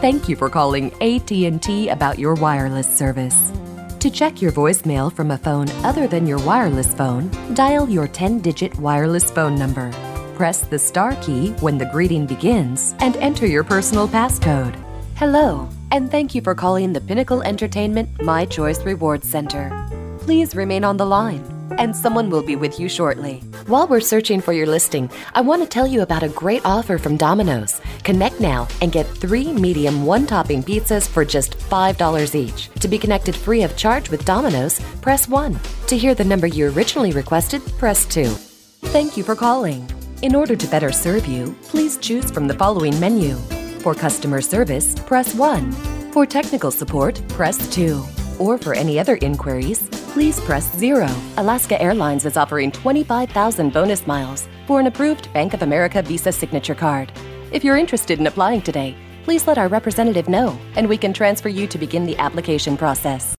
Thank you for calling AT&T about your wireless service. To check your voicemail from a phone other than your wireless phone, dial your 10-digit wireless phone number. Press the star key when the greeting begins and enter your personal passcode. Hello, and thank you for calling the Pinnacle Entertainment My Choice Rewards Center. Please remain on the line, and someone will be with you shortly. While we're searching for your listing, I want to tell you about a great offer from Domino's. Connect now and get 3 medium one-topping pizzas for just $5 each. To be connected free of charge with Domino's, press 1. To hear the number you originally requested, press 2. Thank you for calling. In order to better serve you, please choose from the following menu. For customer service, press 1. For technical support, press 2. Or for any other inquiries, please press 0. Alaska Airlines is offering 25,000 bonus miles for an approved Bank of America Visa signature card. If you're interested in applying today, please let our representative know, and we can transfer you to begin the application process.